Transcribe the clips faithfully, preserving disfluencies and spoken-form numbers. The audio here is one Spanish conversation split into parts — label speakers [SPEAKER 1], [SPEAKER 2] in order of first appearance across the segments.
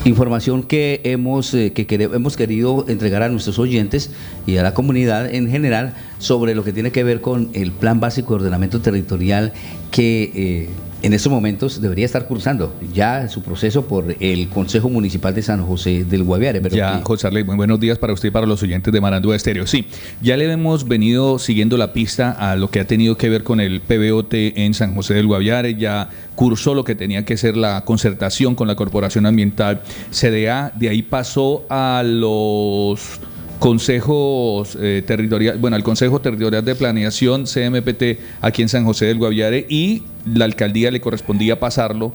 [SPEAKER 1] Información que hemos, eh, que quere- hemos querido entregar a nuestros oyentes y a la comunidad en general sobre lo que tiene que ver con el Plan Básico de Ordenamiento Territorial que eh, en estos momentos debería estar cursando ya su proceso por el Consejo Municipal de San José del Guaviare. Pero
[SPEAKER 2] ya,
[SPEAKER 1] que...
[SPEAKER 2] José Arley, muy buenos días para usted y para los oyentes de Marandúa Estéreo. Sí, ya le hemos venido siguiendo la pista a lo que ha tenido que ver con el P B O T en San José del Guaviare, ya cursó lo que tenía que ser la concertación con la Corporación Ambiental C D A, de ahí pasó a los consejos eh, territoriales, bueno, al Consejo Territorial de Planeación, C M P T, aquí en San José del Guaviare, y la alcaldía le correspondía pasarlo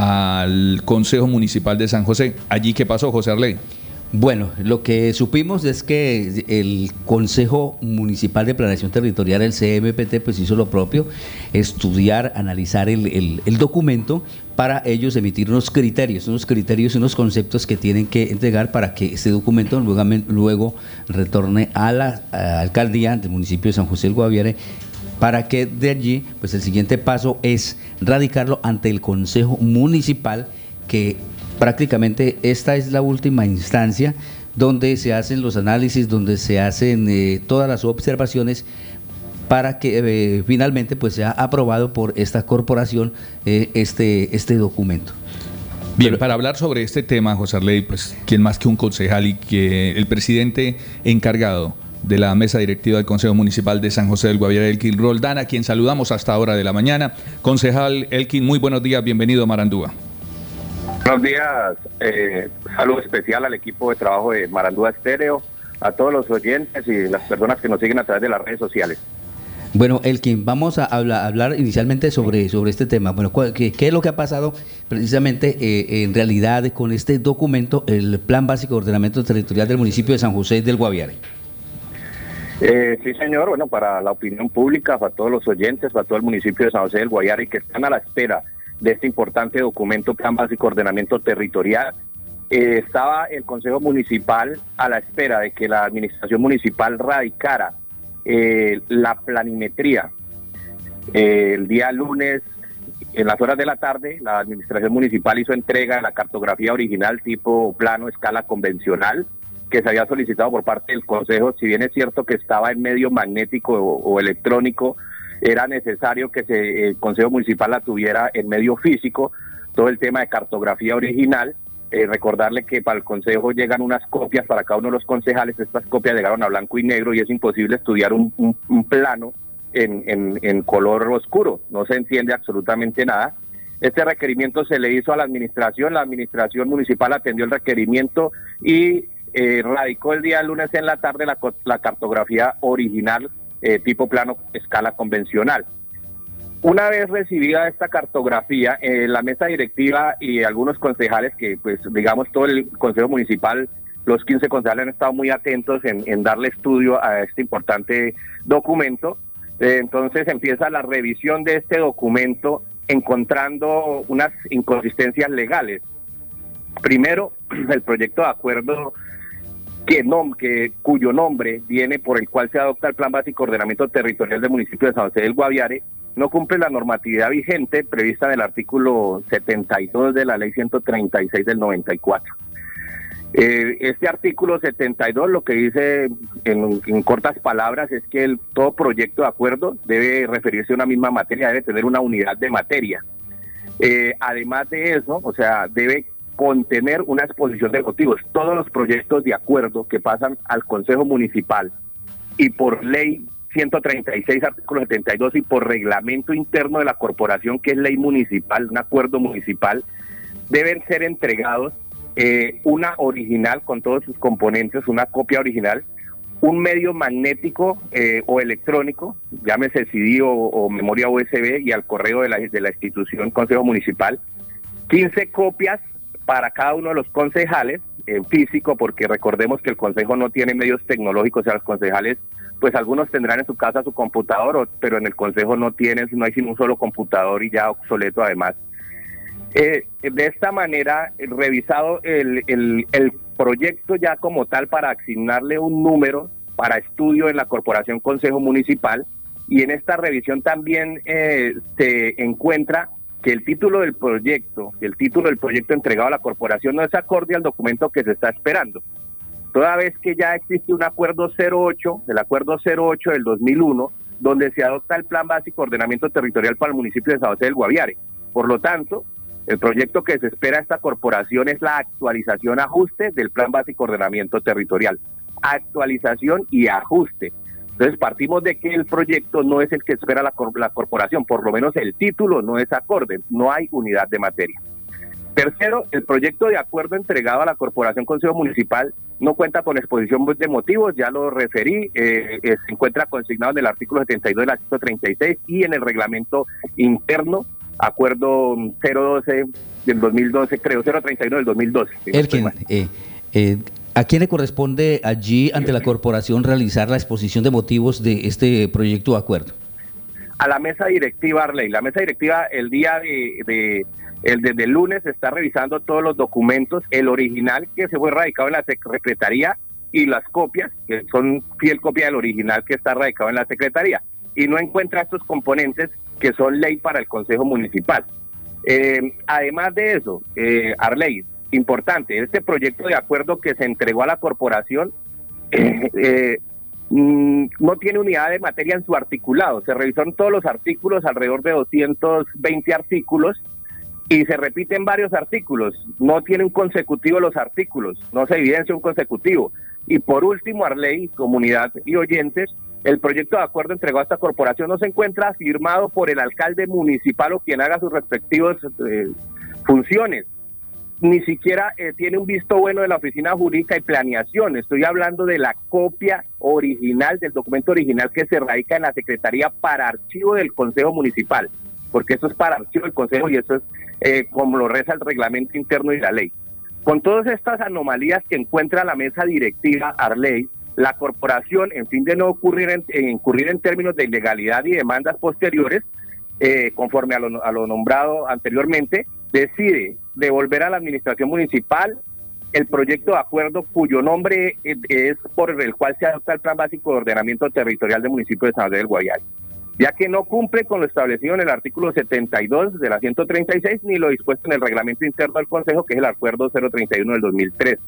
[SPEAKER 2] al Consejo Municipal de San José. ¿Allí qué pasó, José Arley?
[SPEAKER 1] Bueno, lo que supimos es que el Consejo Municipal de Planeación Territorial, el C M P T, pues hizo lo propio, estudiar, analizar el, el, el documento para ellos emitir unos criterios, unos criterios, unos conceptos que tienen que entregar para que este documento luego, luego retorne a la a alcaldía del municipio de San José del Guaviare, para que de allí, pues el siguiente paso es radicarlo ante el Consejo Municipal, que prácticamente esta es la última instancia donde se hacen los análisis, donde se hacen eh, todas las observaciones para que eh, finalmente pues sea aprobado por esta corporación eh, este, este documento.
[SPEAKER 2] Bien, para hablar sobre este tema, José Arley, pues quién más que un concejal y que el presidente encargado de la mesa directiva del Consejo Municipal de San José del Guaviare, Elkin Roldán, a quien saludamos hasta hora de la mañana. Concejal Elkin, muy buenos días, bienvenido a Marandúa.
[SPEAKER 3] Buenos días, eh, saludo especial al equipo de trabajo de Marandúa Estéreo, a todos los oyentes y las personas que nos siguen a través de las redes sociales.
[SPEAKER 1] Bueno, Elkin, vamos a hablar, hablar inicialmente sobre, sobre este tema. Bueno, ¿qué, ¿qué es lo que ha pasado precisamente eh, en realidad con este documento, el Plan Básico de Ordenamiento Territorial del municipio de San José del Guaviare?
[SPEAKER 3] Eh, sí, señor, bueno, para la opinión pública, para todos los oyentes, para todo el municipio de San José del Guaviare que están a la espera de este importante documento, Plan Básico de Ordenamiento Territorial, eh, estaba el Consejo Municipal a la espera de que la Administración Municipal radicara eh, la planimetría. Eh, el día lunes, en las horas de la tarde, la Administración Municipal hizo entrega de la cartografía original tipo plano escala convencional que se había solicitado por parte del Consejo. Si bien es cierto que estaba en medio magnético o, o electrónico, era necesario que se, el Consejo Municipal la tuviera en medio físico, todo el tema de cartografía original. Eh, recordarle que para el Consejo llegan unas copias para cada uno de los concejales, estas copias llegaron a blanco y negro y es imposible estudiar un, un, un plano en, en, en color oscuro, no se entiende absolutamente nada. Este requerimiento se le hizo a la administración, la administración municipal atendió el requerimiento y eh, radicó el día lunes en la tarde la, la cartografía original Eh, tipo plano escala convencional. Una vez recibida esta cartografía, eh, la mesa directiva y algunos concejales que, pues, digamos, todo el Consejo Municipal, los quince concejales han estado muy atentos en, en darle estudio a este importante documento. Eh, entonces empieza la revisión de este documento encontrando unas inconsistencias legales. Primero, el proyecto de acuerdo Que, nom, que cuyo nombre viene por el cual se adopta el Plan Básico de Ordenamiento Territorial del municipio de San José del Guaviare, no cumple la normatividad vigente prevista en el artículo setenta y dos de la ley ciento treinta y seis del noventa y cuatro. Eh, este artículo setenta y dos lo que dice en, en cortas palabras es que el, todo proyecto de acuerdo debe referirse a una misma materia, debe tener una unidad de materia. Eh, además de eso, o sea, debe contener una exposición de motivos. Todos los proyectos de acuerdo que pasan al Consejo Municipal y por ley ciento treinta y seis, artículo setenta y dos, y por reglamento interno de la corporación, que es ley municipal, un acuerdo municipal, deben ser entregados eh, una original con todos sus componentes, una copia original, un medio magnético eh, o electrónico, llámese C D o, o memoria U S B, y al correo de la, de la institución Consejo Municipal, quince copias para cada uno de los concejales, en físico, porque recordemos que el Consejo no tiene medios tecnológicos, o sea, los concejales, pues algunos tendrán en su casa su computador, pero en el Consejo no tienen, no hay sino un solo computador y ya obsoleto además. Eh, de esta manera, revisado el, el, el proyecto ya como tal para asignarle un número para estudio en la Corporación Consejo Municipal, y en esta revisión también eh, se encuentra que el título del proyecto, el título del proyecto entregado a la corporación no es acorde al documento que se está esperando. Toda vez que ya existe un acuerdo cero ocho, el acuerdo cero ocho del dos mil uno, donde se adopta el Plan Básico de Ordenamiento Territorial para el municipio de San José del Guaviare. Por lo tanto, el proyecto que se espera a esta corporación es la actualización, ajuste del Plan Básico de Ordenamiento Territorial. Actualización y ajuste. Entonces partimos de que el proyecto no es el que espera la, cor- la corporación, por lo menos el título no es acorde, no hay unidad de materia. Tercero, el proyecto de acuerdo entregado a la Corporación Consejo Municipal no cuenta con exposición de motivos, ya lo referí, eh, eh, se encuentra consignado en el artículo setenta y dos del artículo treinta y seis y en el reglamento interno, acuerdo cero doce del dos mil doce, creo, cero treinta y uno del dos mil doce. Si no
[SPEAKER 1] Elkin, eh, eh, ¿a quién le corresponde allí ante la corporación realizar la exposición de motivos de este proyecto de acuerdo?
[SPEAKER 3] A la mesa directiva, Arley. La mesa directiva el día de... de El desde el lunes se está revisando todos los documentos, el original que se fue radicado en la secretaría y las copias, que son fiel copia del original que está radicado en la secretaría, y no encuentra estos componentes que son ley para el Consejo Municipal. Eh, además de eso, eh, Arley, importante, este proyecto de acuerdo que se entregó a la corporación eh, eh, no tiene unidad de materia en su articulado. Se revisaron todos los artículos, alrededor de doscientos veinte artículos, y se repiten varios artículos, no tiene un consecutivo los artículos, no se evidencia un consecutivo. Y por último, Arley, comunidad y oyentes, el proyecto de acuerdo entregado a esta corporación no se encuentra firmado por el alcalde municipal o quien haga sus respectivas eh, funciones, ni siquiera eh, tiene un visto bueno de la Oficina Jurídica y Planeación. Estoy hablando de la copia original, del documento original que se radica en la Secretaría para archivo del Consejo Municipal, porque eso es para archivo del Consejo y eso es eh, como lo reza el reglamento interno y la ley. Con todas estas anomalías que encuentra la mesa directiva, Arley, la corporación, en fin de no ocurrir en, en incurrir en términos de ilegalidad y demandas posteriores, eh, conforme a lo, a lo nombrado anteriormente, decide devolver a la administración municipal el proyecto de acuerdo cuyo nombre es, es por el cual se adopta el Plan Básico de Ordenamiento Territorial del municipio de San José del Guaviare, ya que no cumple con lo establecido en el artículo setenta y dos de la ciento treinta y seis ni lo dispuesto en el reglamento interno del Consejo, que es el acuerdo cero treinta y uno del dos mil tres.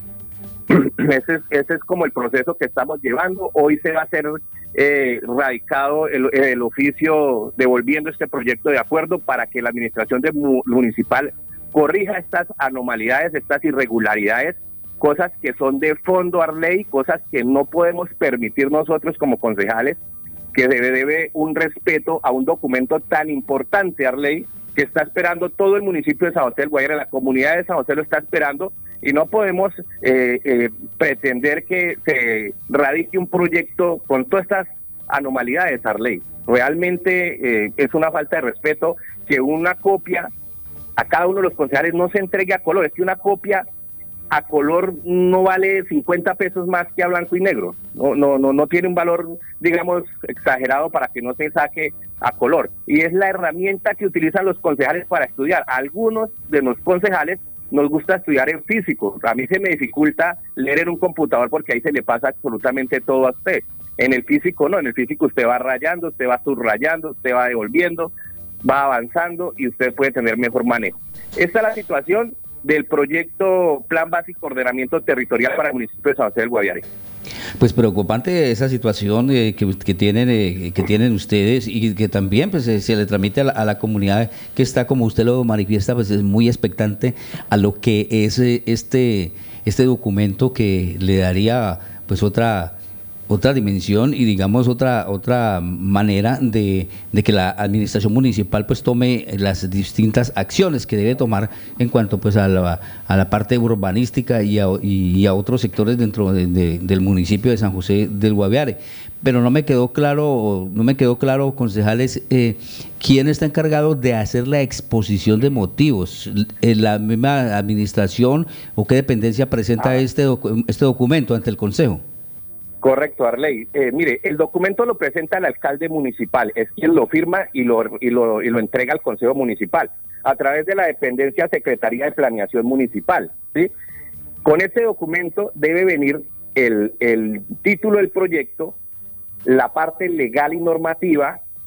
[SPEAKER 3] Ese es, ese es como el proceso que estamos llevando. Hoy se va a hacer eh, radicado el, el oficio devolviendo este proyecto de acuerdo para que la administración de mu- municipal corrija estas anomalidades, estas irregularidades, cosas que son de fondo, Arley, cosas que no podemos permitir nosotros como concejales, que debe, debe un respeto a un documento tan importante, Arley, que está esperando todo el municipio de San José del Guaviare, la comunidad de San José lo está esperando, y no podemos eh, eh, pretender que se radique un proyecto con todas estas anomalidades, Arley. Realmente eh, es una falta de respeto que una copia a cada uno de los concejales no se entregue a color, es que una copia a color no vale cincuenta pesos más que a blanco y negro, no no no no tiene un valor, digamos, exagerado para que no se saque a color, y es la herramienta que utilizan los concejales para estudiar. A algunos de los concejales nos gusta estudiar en físico, a mí se me dificulta leer en un computador porque ahí se le pasa absolutamente todo a usted. En el físico no, en el físico usted va rayando, usted va subrayando, usted va devolviendo, va avanzando y usted puede tener mejor manejo. Esta es la situación del proyecto Plan Básico de Ordenamiento Territorial para el municipio de San José del Guaviare.
[SPEAKER 1] Pues preocupante esa situación eh, que, que tienen eh, que tienen ustedes y que también pues se, se le transmite a la, a la comunidad que está, como usted lo manifiesta, pues es muy expectante a lo que es eh, este este documento que le daría pues otra otra dimensión y digamos otra otra manera de, de que la administración municipal pues tome las distintas acciones que debe tomar en cuanto pues a la, a la parte urbanística y a, y a otros sectores dentro de, de, del municipio de San José del Guaviare. Pero no me quedó claro, no me quedó claro, concejales, eh, quién está encargado de hacer la exposición de motivos, la misma administración o qué dependencia presenta ah. este docu- este documento ante el Consejo.
[SPEAKER 3] Correcto, Arley. Eh, mire, el documento lo presenta el alcalde municipal, es quien lo firma y lo, y lo y lo entrega al Consejo Municipal a través de la dependencia Secretaría de Planeación Municipal, ¿sí? Con este documento debe venir el, el título del proyecto, la parte legal y normativa,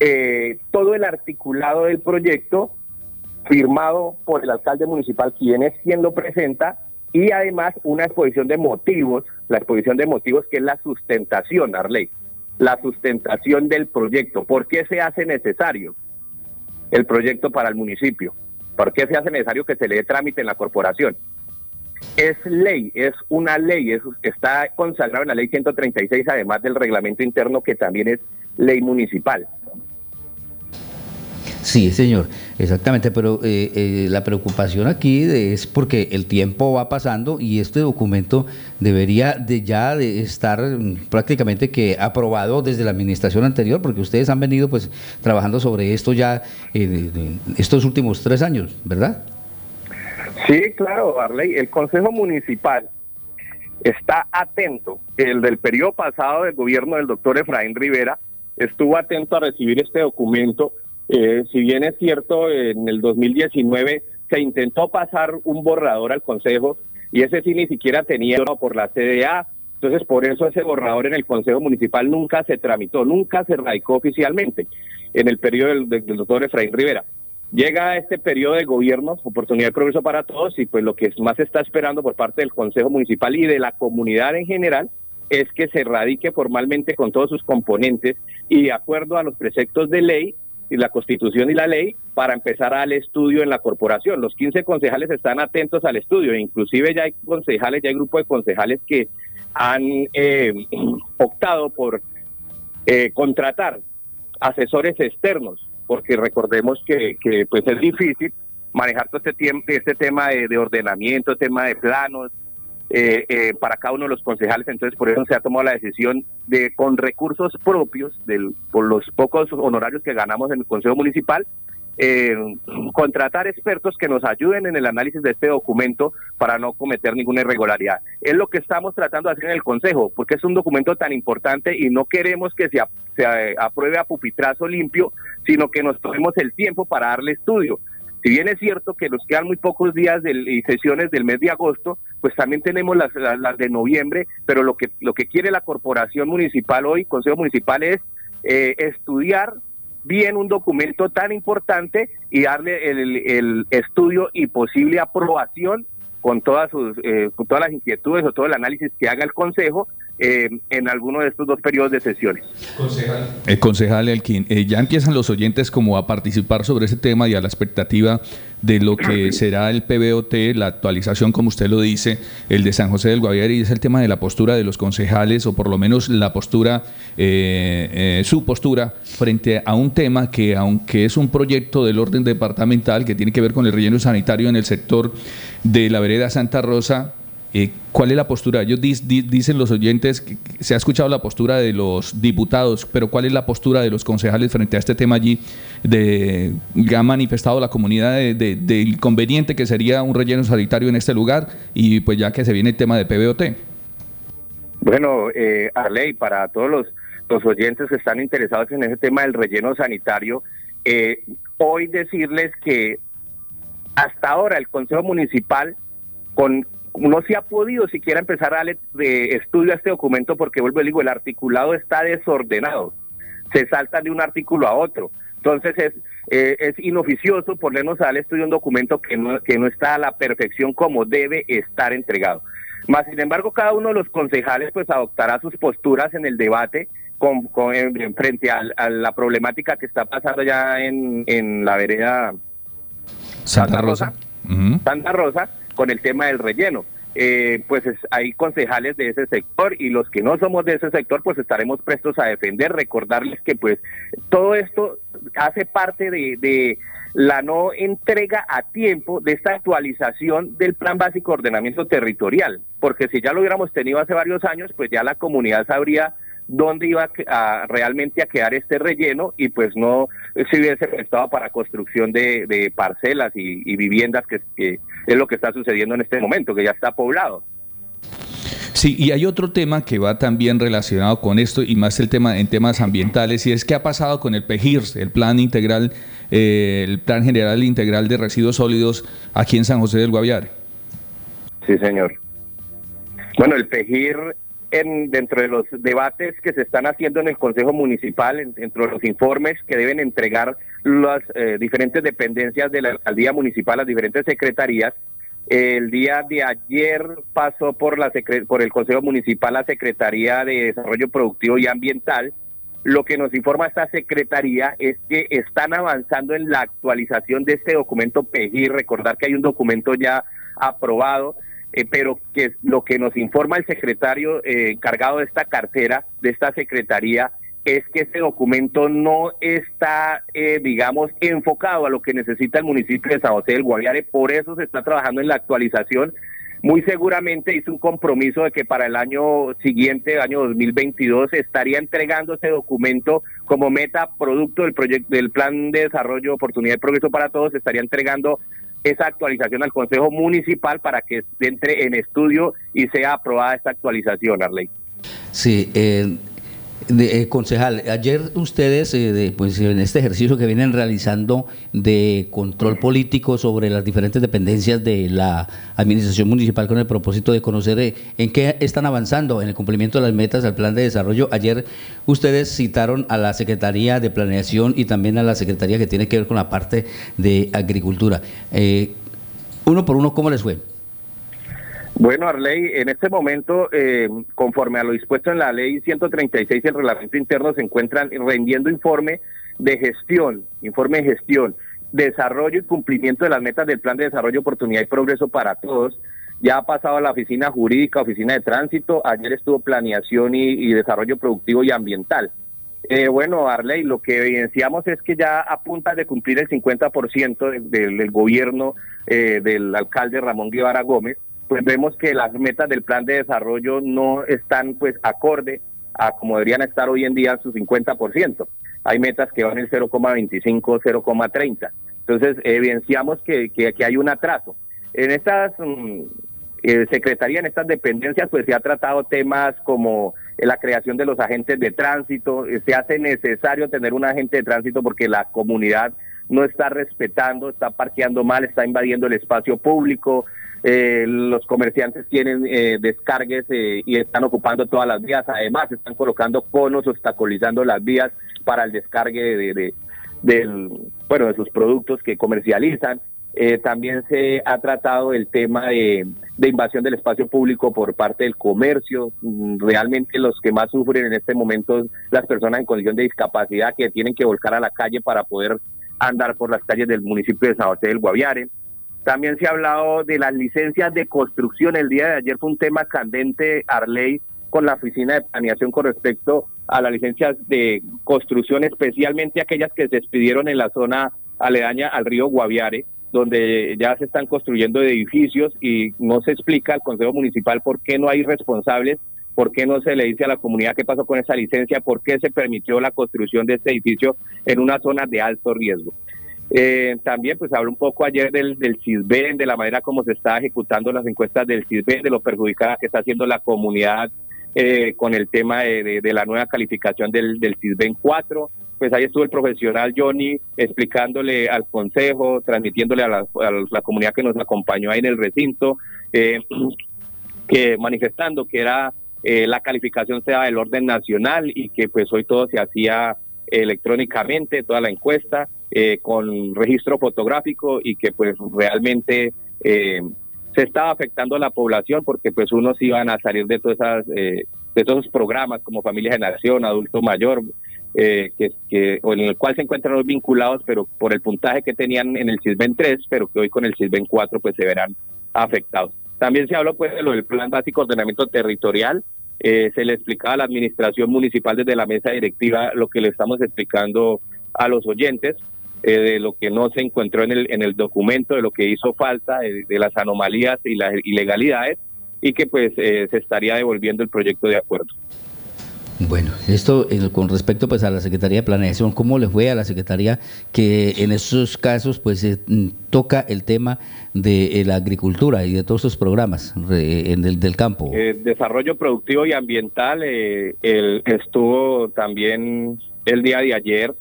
[SPEAKER 3] eh, todo el articulado del proyecto firmado por el alcalde municipal, quien es quien lo presenta, y además una exposición de motivos, la exposición de motivos que es la sustentación, Arley, la sustentación del proyecto. ¿Por qué se hace necesario el proyecto para el municipio? ¿Por qué se hace necesario que se le dé trámite en la corporación? Es ley, es una ley, es, está consagrado en la ley ciento treinta y seis, además del reglamento interno que también es ley municipal.
[SPEAKER 1] Sí, señor, exactamente, pero eh, eh, la preocupación aquí es porque el tiempo va pasando y este documento debería de ya de estar prácticamente que aprobado desde la administración anterior, porque ustedes han venido pues trabajando sobre esto ya eh, estos últimos tres años, ¿verdad?
[SPEAKER 3] Sí, claro, Arley, el Consejo Municipal está atento. El del periodo pasado del gobierno del doctor Efraín Rivera estuvo atento a recibir este documento. Eh, si bien es cierto, en el dos mil diecinueve se intentó pasar un borrador al Consejo y ese sí ni siquiera tenía por la C D A, entonces por eso ese borrador en el Consejo Municipal nunca se tramitó, nunca se radicó oficialmente en el periodo del, del doctor Efraín Rivera. Llega este periodo de gobierno, oportunidad de progreso para todos, y pues lo que más se está esperando por parte del Consejo Municipal y de la comunidad en general es que se radique formalmente con todos sus componentes y de acuerdo a los preceptos de ley y la Constitución y la ley para empezar al estudio en la corporación. Los quince concejales están atentos al estudio, inclusive ya hay concejales, ya hay grupo de concejales que han eh, optado por eh, contratar asesores externos, porque recordemos que, que pues es difícil manejar todo este, tiempo, este tema de, de ordenamiento, tema de planos, Eh, eh, para cada uno de los concejales. Entonces por eso se ha tomado la decisión de, con recursos propios, del, por los pocos honorarios que ganamos en el Consejo Municipal, eh, contratar expertos que nos ayuden en el análisis de este documento para no cometer ninguna irregularidad. Es lo que estamos tratando de hacer en el Consejo, porque es un documento tan importante y no queremos que se, a, se a, apruebe a pupitrazo limpio, sino que nos tomemos el tiempo para darle estudio. Si bien es cierto que nos quedan muy pocos días del, y sesiones del mes de agosto, pues también tenemos las, las, las de noviembre, pero lo que lo que quiere la corporación municipal hoy, Consejo Municipal, es eh, estudiar bien un documento tan importante y darle el, el estudio y posible aprobación con todas sus eh, con todas las inquietudes o todo el análisis que haga el Consejo eh, en alguno de estos dos periodos de sesiones.
[SPEAKER 2] Concejal, eh, concejal Elkin, eh, ya empiezan los oyentes como a participar sobre ese tema y a la expectativa de lo que será el P B O T, la actualización, como usted lo dice, el de San José del Guaviare, y es el tema de la postura de los concejales, o por lo menos la postura, eh, eh, su postura frente a un tema que, aunque es un proyecto del orden departamental que tiene que ver con el relleno sanitario en el sector de la vereda Santa Rosa, Eh, ¿cuál es la postura? Ellos di, di, dicen los oyentes que, que se ha escuchado la postura de los diputados, pero ¿cuál es la postura de los concejales frente a este tema allí? De, que ha manifestado la comunidad de, de, del inconveniente que sería un relleno sanitario en este lugar, y pues ya que se viene el tema de P B O T.
[SPEAKER 3] Bueno, eh, Arley, para todos los, los oyentes que están interesados en ese tema del relleno sanitario, eh, hoy decirles que hasta ahora el Consejo Municipal con no se ha podido siquiera empezar a darle de estudio a este documento porque, vuelvo a digo, el articulado está desordenado, se saltan de un artículo a otro, entonces es eh, es inoficioso ponernos a darle estudio a un documento que no, que no está a la perfección como debe estar entregado. Más sin embargo, cada uno de los concejales pues adoptará sus posturas en el debate con, con en, frente a, a la problemática que está pasando ya en, en la vereda
[SPEAKER 2] Santa Rosa, uh-huh.
[SPEAKER 3] Santa Rosa, con el tema del relleno. Eh, pues es, hay concejales de ese sector y los que no somos de ese sector pues estaremos prestos a defender, recordarles que pues todo esto hace parte de, de la no entrega a tiempo de esta actualización del Plan Básico de Ordenamiento Territorial, porque si ya lo hubiéramos tenido hace varios años pues ya la comunidad sabría dónde iba a, a realmente a quedar este relleno y pues no se hubiese prestado para construcción de, de parcelas y, y viviendas, que, que es lo que está sucediendo en este momento, que ya está poblado.
[SPEAKER 2] Sí, y hay otro tema que va también relacionado con esto, y más el tema en temas ambientales, y es qué ha pasado con el P G I R S, el Plan Integral, eh, el Plan General Integral de Residuos Sólidos aquí en San José del Guaviare.
[SPEAKER 3] Sí, señor. Bueno, el P G I R en, dentro de los debates que se están haciendo en el Consejo Municipal, en, dentro de los informes que deben entregar las eh, diferentes dependencias de la alcaldía municipal, las diferentes secretarías. El día de ayer pasó por, la secre- por el Consejo Municipal la Secretaría de Desarrollo Productivo y Ambiental. Lo que nos informa esta secretaría es que están avanzando en la actualización de este documento P G I. Recordar que hay un documento ya aprobado, eh, pero que lo que nos informa el secretario eh, encargado de esta cartera, de esta secretaría, es que este documento no está, eh, digamos, enfocado a lo que necesita el municipio de San José del Guaviare. Por eso se está trabajando en la actualización. Muy seguramente hizo un compromiso de que para el año siguiente, año dos mil veintidós, estaría entregando ese documento como meta producto del proyecto del Plan de Desarrollo, Oportunidad y Progreso para Todos. Estaría entregando esa actualización al Consejo Municipal para que entre en estudio y sea aprobada esta actualización, Arley.
[SPEAKER 1] Sí, eh, de, eh, concejal, ayer ustedes, eh, de, pues en este ejercicio que vienen realizando de control político sobre las diferentes dependencias de la administración municipal con el propósito de conocer eh, en qué están avanzando en el cumplimiento de las metas del plan de desarrollo, ayer ustedes citaron a la Secretaría de Planeación y también a la Secretaría que tiene que ver con la parte de agricultura. Eh, uno por uno, ¿cómo les fue?
[SPEAKER 3] Bueno, Arley, en este momento, eh, conforme a lo dispuesto en la ley ciento treinta y seis y el reglamento interno, se encuentran rendiendo informe de gestión, informe de gestión, desarrollo y cumplimiento de las metas del Plan de Desarrollo, Oportunidad y Progreso para Todos. Ya ha pasado a la oficina jurídica, oficina de tránsito, ayer estuvo planeación y, y desarrollo productivo y ambiental. Eh, bueno, Arley, lo que evidenciamos es que ya a punta de cumplir el cincuenta por ciento de, de, del gobierno eh, del alcalde Ramón Guevara Gómez, pues vemos que las metas del plan de desarrollo no están pues acorde a como deberían estar hoy en día su cincuenta por ciento. Hay metas que van en cero coma veinticinco, cero coma treinta. Entonces evidenciamos que, que, que hay un atraso. En estas um, eh, secretarías, en estas dependencias, pues se ha tratado temas como la creación de los agentes de tránsito. Eh, se hace necesario tener un agente de tránsito porque la comunidad no está respetando, está parqueando mal, está invadiendo el espacio público. Eh, los comerciantes tienen eh, descargues eh, y están ocupando todas las vías. Además están colocando conos, obstaculizando las vías para el descargue de, de, de, bueno, de sus productos que comercializan. Eh, también se ha tratado el tema de, de invasión del espacio público por parte del comercio. Realmente los que más sufren en este momento las personas en condición de discapacidad que tienen que volcar a la calle para poder andar por las calles del municipio de San José del Guaviare. También se ha hablado de las licencias de construcción. El día de ayer fue un tema candente, Arley, con la oficina de planeación con respecto a las licencias de construcción, especialmente aquellas que se expidieron en la zona aledaña al río Guaviare, donde ya se están construyendo edificios y no se explica al Consejo Municipal por qué no hay responsables, por qué no se le dice a la comunidad qué pasó con esa licencia, por qué se permitió la construcción de este edificio en una zona de alto riesgo. Eh, también pues habló un poco ayer del, del CISBEN, de la manera como se está ejecutando las encuestas del CISBEN, de lo perjudicada que está haciendo la comunidad eh, con el tema de, de, de la nueva calificación del, del CISBEN cuatro. Pues ahí estuvo el profesional Johnny explicándole al consejo, transmitiéndole a la, a la comunidad que nos acompañó ahí en el recinto, eh, que manifestando que era eh, la calificación sea del orden nacional y que pues hoy todo se hacía electrónicamente, toda la encuesta, eh, con registro fotográfico y que pues realmente eh, se estaba afectando a la población porque pues unos iban a salir de todas esas, eh, de todos esos programas como Familia Generación, Adulto Mayor, eh, que, que o en el cual se encuentran los vinculados, pero por el puntaje que tenían en el CISBEN tres, pero que hoy con el CISBEN cuatro pues se verán afectados. También se habló pues de lo del Plan Básico de Ordenamiento Territorial. Eh, se le explicaba a la administración municipal desde la mesa directiva lo que le estamos explicando a los oyentes, eh, de lo que no se encontró en el, en el documento, de lo que hizo falta, de, de las anomalías y las ilegalidades, y que pues eh, se estaría devolviendo el proyecto de acuerdo.
[SPEAKER 1] Bueno, esto eh, con respecto pues a la Secretaría de Planeación, ¿cómo le fue a la Secretaría que en esos casos pues eh, toca el tema de eh, la agricultura y de todos esos programas eh, en el, del campo?
[SPEAKER 3] Eh, desarrollo productivo y ambiental, eh, el, estuvo también el día de ayer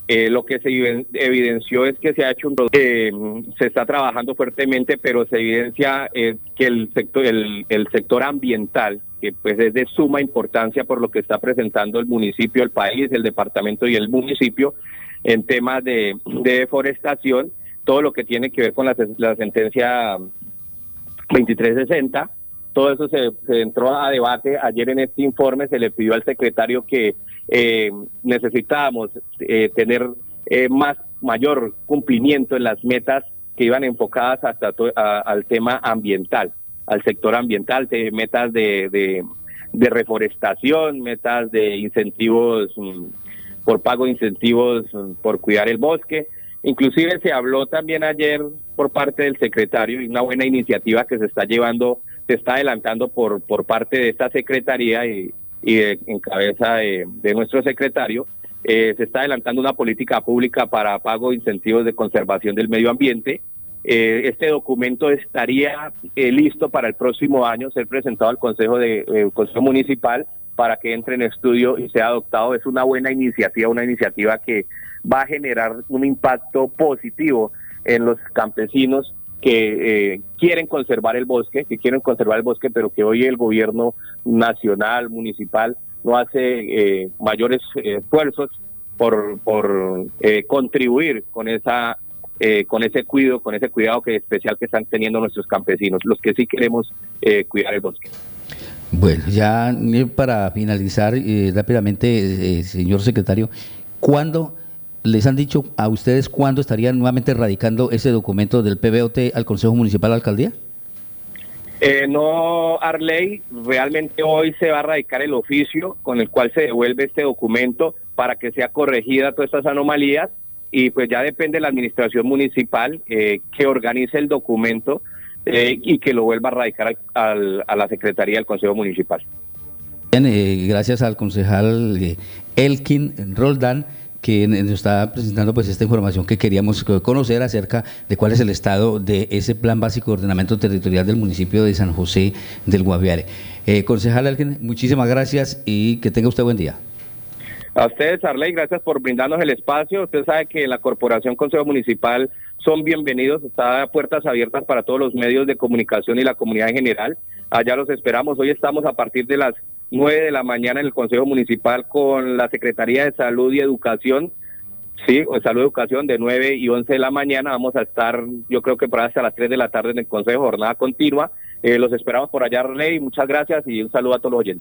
[SPEAKER 3] Eh, lo que se evidenció es que se ha hecho un eh, se está trabajando fuertemente, pero se evidencia eh, que el sector el, el sector ambiental, que pues es de suma importancia por lo que está presentando el municipio, el país, el departamento y el municipio en temas de, de deforestación, todo lo que tiene que ver con la, la sentencia veintitrés sesenta, todo eso se, se entró a debate. Ayer en este informe se le pidió al secretario que eh, necesitábamos eh, tener eh, más mayor cumplimiento en las metas que iban enfocadas hasta to, a, al tema ambiental, al sector ambiental, de metas de, de, de reforestación, metas de incentivos um, por pago de incentivos um, por cuidar el bosque. Inclusive se habló también ayer por parte del secretario, y una buena iniciativa que se está llevando, se está adelantando por, por parte de esta secretaría y, y de, en cabeza de, de nuestro secretario, eh, se está adelantando una política pública para pago de incentivos de conservación del medio ambiente. Eh, este documento estaría eh, listo para el próximo año, ser presentado al Consejo, de, eh, Consejo Municipal para que entre en estudio y sea adoptado. Es una buena iniciativa, una iniciativa que va a generar un impacto positivo en los campesinos que eh, quieren conservar el bosque, que quieren conservar el bosque, pero que hoy el gobierno nacional, municipal, no hace eh, mayores eh, esfuerzos por, por eh, contribuir con esa eh, con ese cuidado, con ese cuidado que especial que están teniendo nuestros campesinos, los que sí queremos eh, cuidar el bosque.
[SPEAKER 1] Bueno, ya eh, para finalizar eh, rápidamente, eh, señor secretario, ¿cuándo les han dicho a ustedes cuándo estarían nuevamente radicando ese documento del P B O T al Consejo Municipal de la Alcaldía?
[SPEAKER 3] Eh, no, Arley, realmente hoy se va a radicar el oficio con el cual se devuelve este documento para que sea corregida todas estas anomalías, y pues ya depende de la administración municipal eh, que organice el documento eh, y que lo vuelva a radicar al, al, a la Secretaría del Consejo Municipal.
[SPEAKER 1] Bien, eh, gracias al concejal eh, Elkin Roldán, que nos está presentando pues esta información que queríamos conocer acerca de cuál es el estado de ese plan básico de ordenamiento territorial del municipio de San José del Guaviare. Eh, concejal Elkin, muchísimas gracias y que tenga usted buen día.
[SPEAKER 3] A ustedes, Arley, gracias por brindarnos el espacio. Usted sabe que la Corporación Consejo Municipal son bienvenidos, está a puertas abiertas para todos los medios de comunicación y la comunidad en general. Allá los esperamos. Hoy estamos a partir de las nueve de la mañana en el Consejo Municipal con la Secretaría de Salud y Educación, sí, o Salud y Educación, de nueve y once de la mañana. Vamos a estar, yo creo que por hasta las tres de la tarde en el Consejo, jornada continua. Eh, los esperamos por allá, Arley. Muchas gracias y un saludo a todos los oyentes.